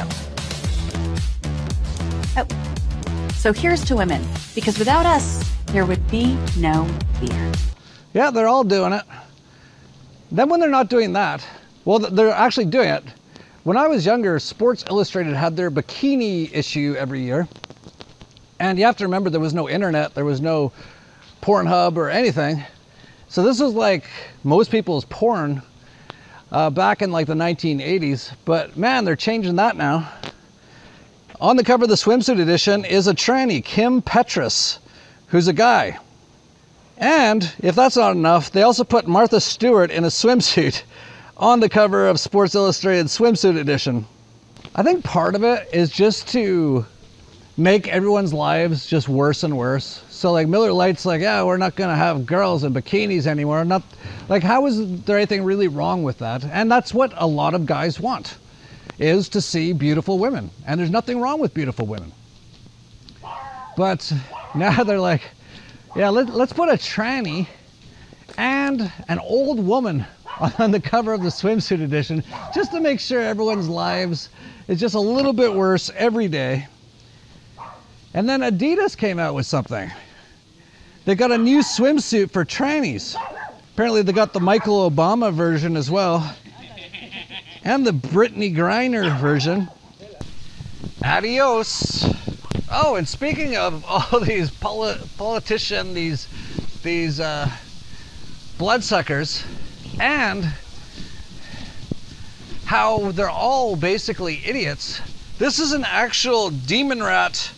Oh. So here's to women, because without us, there would be no beer. Yeah, they're all doing it. Then when they're not doing that, well, they're actually doing it. When I was younger, Sports Illustrated had their bikini issue every year. And you have to remember there was no internet, there was no Pornhub or anything. So this was like most people's porn back in like the 1980s. But man, they're changing that now. On the cover of the swimsuit edition is a tranny, Kim Petras, who's a guy. And if that's not enough, they also put Martha Stewart in a swimsuit on the cover of Sports Illustrated swimsuit edition. I think part of it is just to make everyone's lives just worse and worse. So like Miller Lite's like, yeah, we're not gonna have girls in bikinis anymore. Not like, how is there anything really wrong with that? And that's what a lot of guys want, is to see beautiful women. And there's nothing wrong with beautiful women. But now they're like, yeah, let's put a tranny and an old woman on the cover of the swimsuit edition, just to make sure everyone's lives is just a little bit worse every day. And then Adidas came out with something. They got a new swimsuit for trannies. Apparently they got the Michael Obama version as well. And the Brittany Griner version. Adios. Oh, and speaking of all these politicians, these bloodsuckers, and how they're all basically idiots. This is an actual demon rat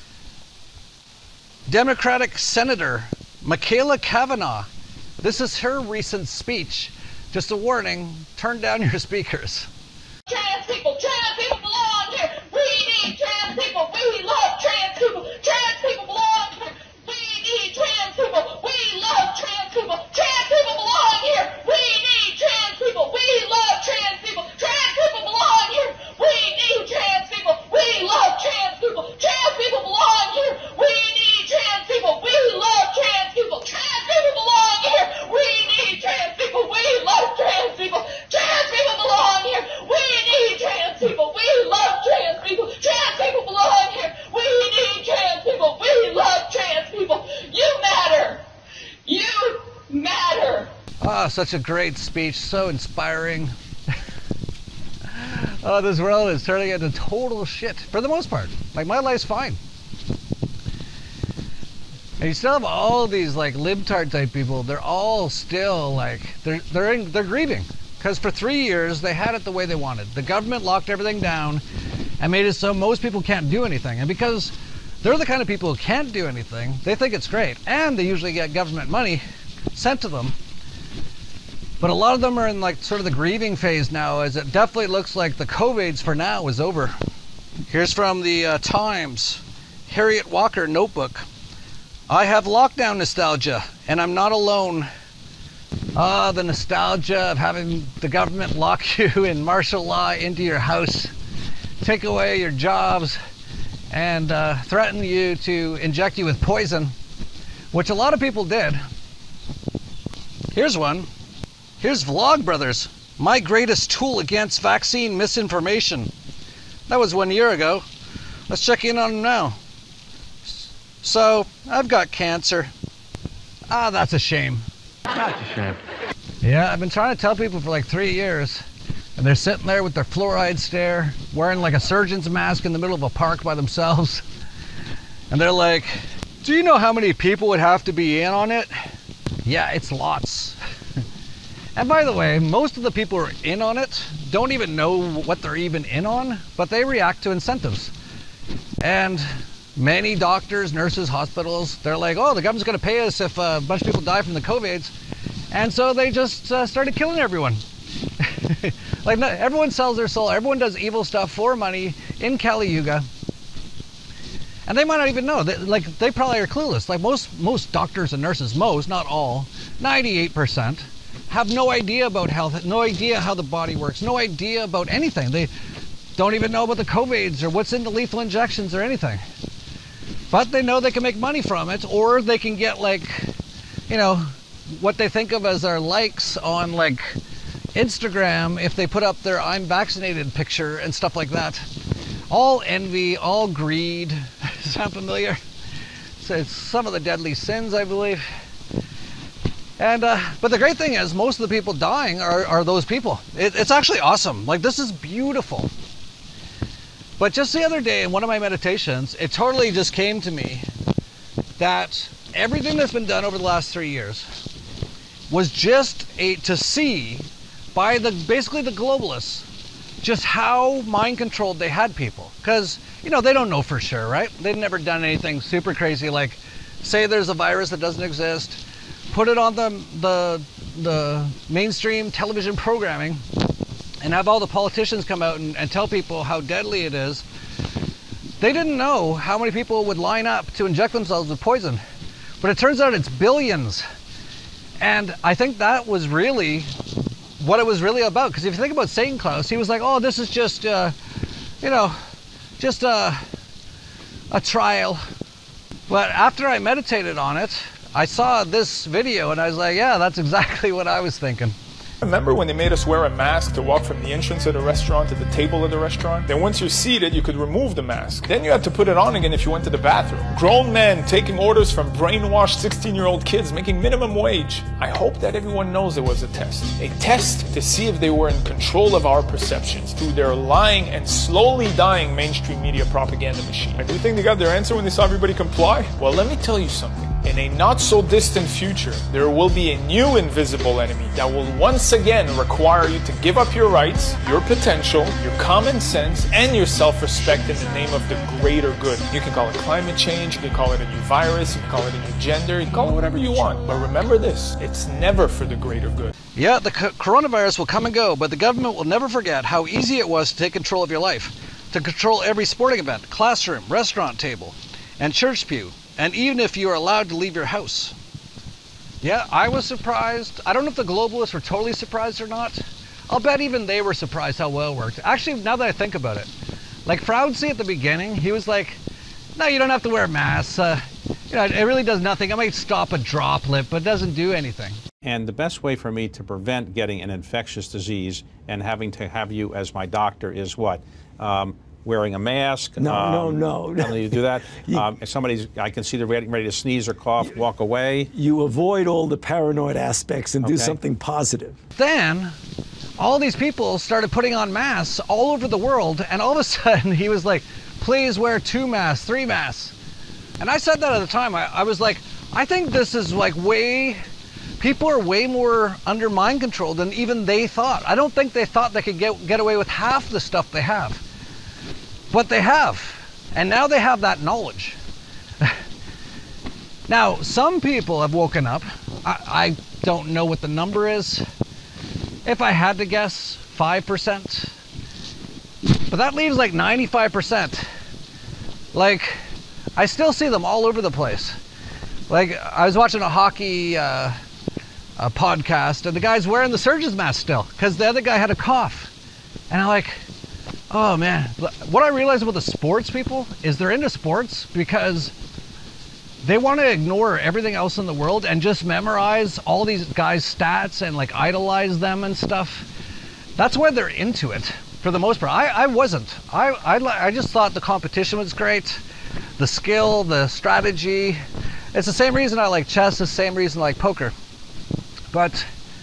Democratic Senator, Michaela Cavanaugh. This is her recent speech. Just a warning, turn down your speakers. Trans people belong here. We need trans people. We love trans people. Trans people belong here. We need trans people. We love trans people. Trans people belong here. We need trans people. We love trans people. Trans people belong here. We need trans people. We love trans people. Trans people belong here. We need trans people. We love trans people. Trans people belong here. We need trans people. We love trans people. Trans people belong here. We need trans people. We love trans people. Trans people belong here. We need trans people. We love trans people. You matter. You matter. Ah, such a great speech, so inspiring. Oh, this world is turning into total shit for the most part. Like, my life's fine. And you still have all these like libtard type people. They're all still like they're grieving because for 3 years they had it the way they wanted. The government locked everything down and made it so most people can't do anything. And because they're the kind of people who can't do anything, they think it's great, and they usually get government money sent to them. But a lot of them are in like sort of the grieving phase now, as it definitely looks like the COVIDs for now is over. Here's from the Times, Harriet Walker notebook. I have lockdown nostalgia, and I'm not alone. Ah, the nostalgia of having the government lock you in martial law into your house, take away your jobs, and threaten you to inject you with poison, which a lot of people did. Here's one. Here's Vlogbrothers, my greatest tool against vaccine misinformation. That was 1 year ago. Let's check in on them now. So, I've got cancer. Ah, that's a shame. That's a shame. Yeah, I've been trying to tell people for like 3 years, and they're sitting there with their fluoride stare, wearing like a surgeon's mask in the middle of a park by themselves. And they're like, do you know how many people would have to be in on it? Yeah, it's lots. And by the way, most of the people who are in on it don't even know what they're even in on, but they react to incentives. And many doctors, nurses, hospitals, they're like, oh, the government's going to pay us if a bunch of people die from the COVIDs. And so they just started killing everyone. Like, no, everyone sells their soul. Everyone does evil stuff for money in Kali Yuga. And they might not even know. They probably are clueless. Like most doctors and nurses, not all, 98%, have no idea about health, no idea how the body works, no idea about anything. They don't even know about the COVIDs or what's in the lethal injections or anything. But they know they can make money from it, or they can get like, you know, what they think of as their likes on like Instagram if they put up their I'm vaccinated picture and stuff like that. All envy, all greed. Sound familiar? So it's some of the deadly sins, I believe. And but the great thing is, most of the people dying are those people. It's actually awesome. Like, this is beautiful. But just the other day in one of my meditations, it totally just came to me that everything that's been done over the last 3 years was just to see by basically the globalists just how mind controlled they had people. Because, you know, they don't know for sure, right? They've never done anything super crazy like say there's a virus that doesn't exist, put it on the mainstream television programming, and have all the politicians come out and tell people how deadly it is. They didn't know how many people would line up to inject themselves with poison. But it turns out it's billions. And I think that was really what it was really about. Because if you think about Satan Claus, he was like, oh, this is just, you know, just a trial. But after I meditated on it, I saw this video and I was like, yeah, that's exactly what I was thinking. Remember when they made us wear a mask to walk from the entrance of the restaurant to the table of the restaurant? Then once you're seated, you could remove the mask. Then you had to put it on again if you went to the bathroom. Grown men taking orders from brainwashed 16-year-old kids making minimum wage. I hope that everyone knows it was a test. A test to see if they were in control of our perceptions through their lying and slowly dying mainstream media propaganda machine. And do you think they got their answer when they saw everybody comply? Well, let me tell you something. In a not-so-distant future, there will be a new invisible enemy that will once again require you to give up your rights, your potential, your common sense, and your self-respect in the name of the greater good. You can call it climate change, you can call it a new virus, you can call it a new gender, you can call it whatever you want. But remember this, it's never for the greater good. Yeah, the coronavirus will come and go, but the government will never forget how easy it was to take control of your life, to control every sporting event, classroom, restaurant table, and church pew. And even if you are allowed to leave your house. Yeah, I was surprised. I don't know if the globalists were totally surprised or not. I'll bet even they were surprised how well it worked. Actually, now that I think about it, like Fauci at the beginning, he was like, no, you don't have to wear a mask. You know, it really does nothing. I might stop a droplet, but it doesn't do anything. And the best way for me to prevent getting an infectious disease and having to have you as my doctor is what? Wearing a mask. No. I don't need to do that. If I can see they're getting ready to sneeze or cough, walk away. You avoid all the paranoid aspects and do something positive. Then, all these people started putting on masks all over the world, and all of a sudden he was like, please wear 2 masks, 3 masks. And I said that at the time. I was like, I think this is like people are way more under mind control than even they thought. I don't think they thought they could get away with half the stuff they have. But they have, and now they have that knowledge. Now, some people have woken up. I don't know what the number is. If I had to guess, 5%. But that leaves like 95%. Like, I still see them all over the place. Like, I was watching a hockey a podcast, and the guy's wearing the surgeon's mask still, because the other guy had a cough. And I'm like, oh man, what I realize about the sports people is they're into sports because they want to ignore everything else in the world and just memorize all these guys' stats and like idolize them and stuff. That's why they're into it for the most part. I wasn't. I just thought the competition was great, the skill, the strategy. It's the same reason I like chess, the same reason I like poker. But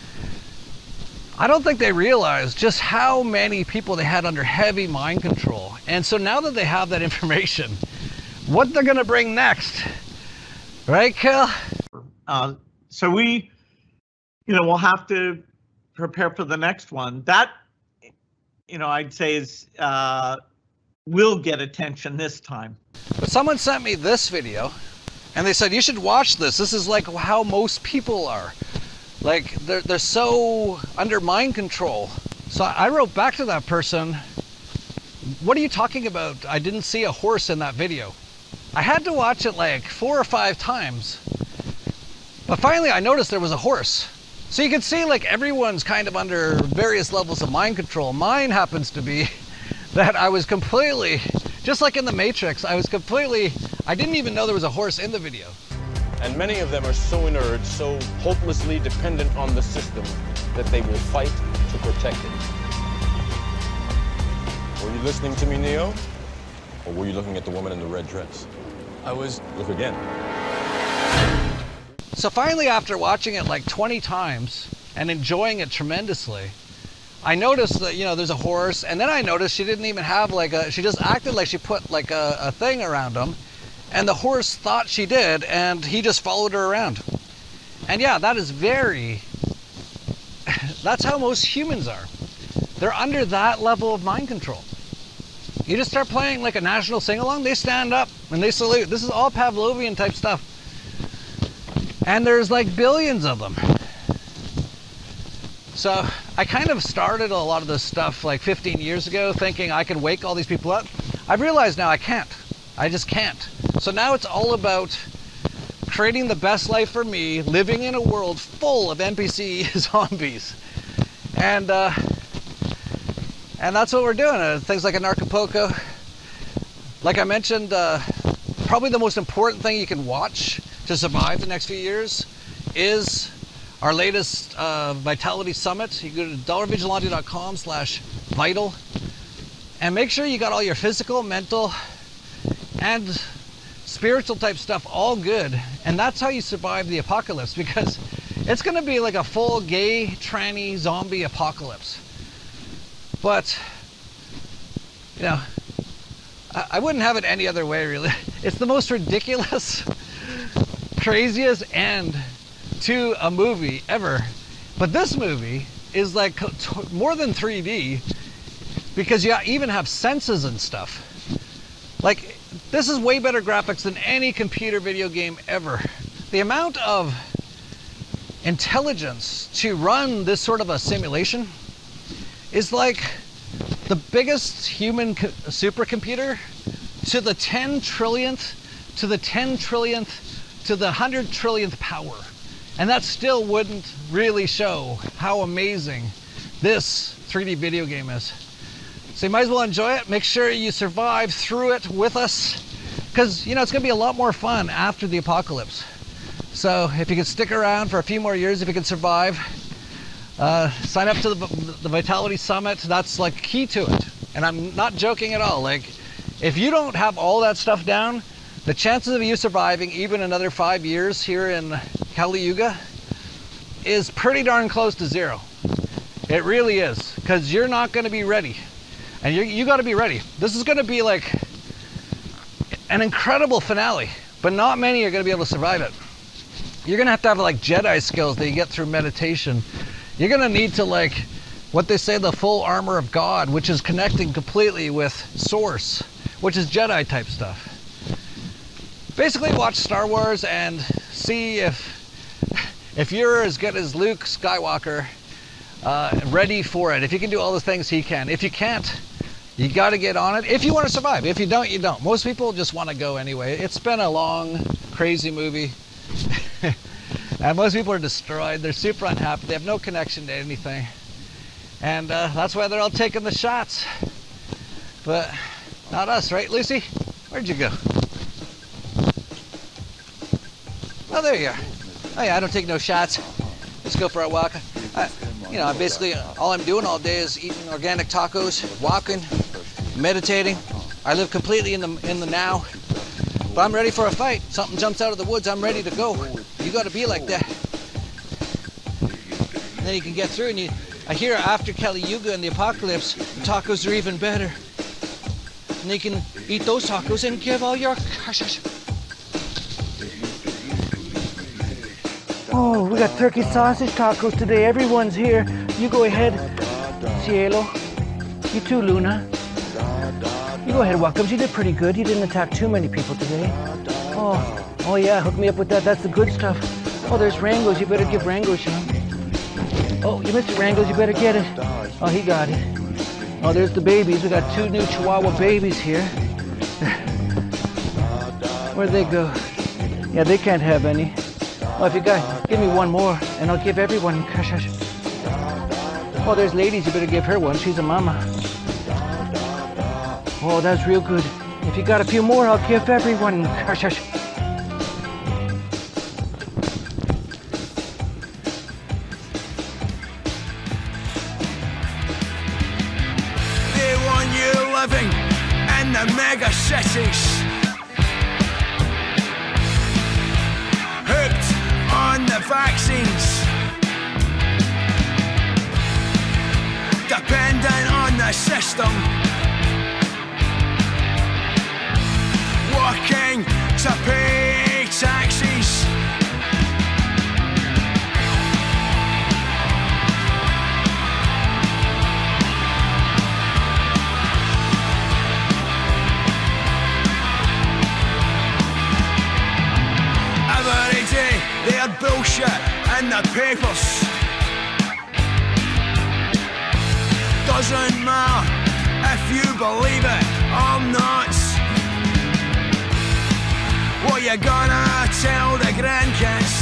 I don't think they realized just how many people they had under heavy mind control. And so now that they have that information, what they're going to bring next, right, Kel? So we, we'll have to prepare for the next one. That, I'd say is, will get attention this time. But someone sent me this video and they said, you should watch this. This is like how most people are. Like, they're so under mind control. So I wrote back to that person, what are you talking about? I didn't see a horse in that video. I had to watch it like 4 or 5 times. But finally I noticed there was a horse. So you can see like everyone's kind of under various levels of mind control. Mine happens to be that I was completely, just like in the Matrix, I didn't even know there was a horse in the video. And many of them are so inert, so hopelessly dependent on the system, that they will fight to protect it. Were you listening to me, Neo? Or were you looking at the woman in the red dress? I was. Look again. So finally, after watching it like 20 times and enjoying it tremendously, I noticed that, there's a horse, and then I noticed she didn't even have she just acted like she put like a thing around him. And the horse thought she did, and he just followed her around. And yeah, that is that's how most humans are. They're under that level of mind control. You just start playing like a national sing-along, they stand up and they salute. This is all Pavlovian type stuff. And there's like billions of them. So I kind of started a lot of this stuff like 15 years ago thinking I could wake all these people up. I've realized now I can't. I just can't. So now it's all about creating the best life for me, living in a world full of NPC zombies. And that's what we're doing. Things like Anarchapulco. Like I mentioned, probably the most important thing you can watch to survive the next few years is our latest Vitality Summit. You go to dollarvigilante.com/vital and make sure you got all your physical, mental, and spiritual type stuff all good. And that's how you survive the apocalypse, because it's going to be like a full gay, tranny, zombie apocalypse. But, you know, I wouldn't have it any other way, really. It's the most ridiculous, craziest end to a movie ever. But this movie is like more than 3D, because you even have senses and stuff. Like, this is way better graphics than any computer video game ever. The amount of intelligence to run this sort of a simulation is like the biggest human supercomputer to the 10 trillionth, to the 10 trillionth, to the 100 trillionth power. And that still wouldn't really show how amazing this 3D video game is. So you might as well enjoy it. Make sure you survive through it with us, because, you know, it's going to be a lot more fun after the apocalypse. So if you can stick around for a few more years, if you can survive, sign up to the Vitality Summit. That's like key to it. And I'm not joking at all. Like, if you don't have all that stuff down, the chances of you surviving even another 5 years here in Kali Yuga is pretty darn close to zero. It really is, because you're not going to be ready. And you got to be ready. This is going to be like an incredible finale, but not many are going to be able to survive it. You're going to have like Jedi skills that you get through meditation. You're going to need to, like, what they say, the full armor of God, which is connecting completely with Source, which is Jedi type stuff. Basically watch Star Wars and see if you're as good as Luke Skywalker, ready for it. If you can do all the things he can. If you can't, you got to get on it. If you want to survive. If you don't, you don't. Most people just want to go anyway. It's been a long, crazy movie. And most people are destroyed. They're super unhappy. They have no connection to anything. And that's why they're all taking the shots. But not us, right, Lucy? Where'd you go? Oh, there you are. Oh yeah, I don't take no shots. Let's go for a walk. You know, basically all I'm doing all day is eating organic tacos, walking, meditating. I live completely in the now. But I'm ready for a fight. Something jumps out of the woods, I'm ready to go. You got to be like that. And then you can get through. And I hear after Kali Yuga and the apocalypse, the tacos are even better. And you can eat those tacos and give all your... Oh, we got turkey sausage tacos today. Everyone's here. You go ahead, Cielo. You too, Luna. You go ahead, Watkins. You did pretty good. You didn't attack too many people today. Oh yeah, hook me up with that. That's the good stuff. Oh, there's Rangos. You better give Rangos some. Oh, you missed it, Rangos. You better get it. Oh, he got it. Oh, there's the babies. We got 2 new Chihuahua babies here. Where'd they go? Yeah, they can't have any. Oh, if you got, give me one more, and I'll give everyone. Oh, there's ladies. You better give her one. She's a mama. Oh, that's real good. If you got a few more, I'll give everyone. They want you living in the mega cities, hooked on the vaccines, dependent on the system, working to pay taxes. Every day they had bullshit in the papers. Doesn't matter if you believe it or not. What you gonna tell the grandkids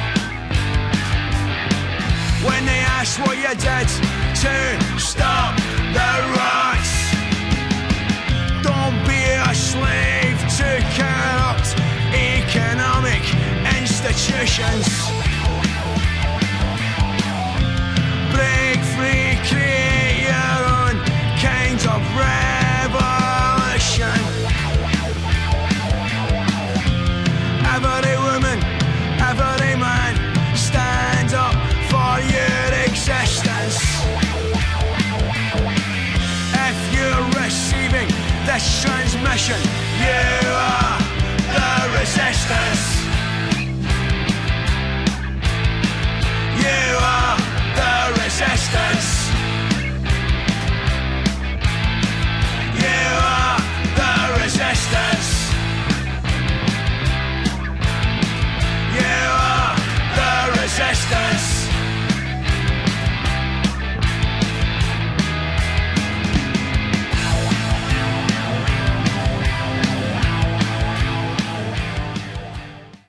when they ask what you did to stop the rats? Don't be a slave to corrupt economic institutions. transmission. You are the resistance. You are the resistance.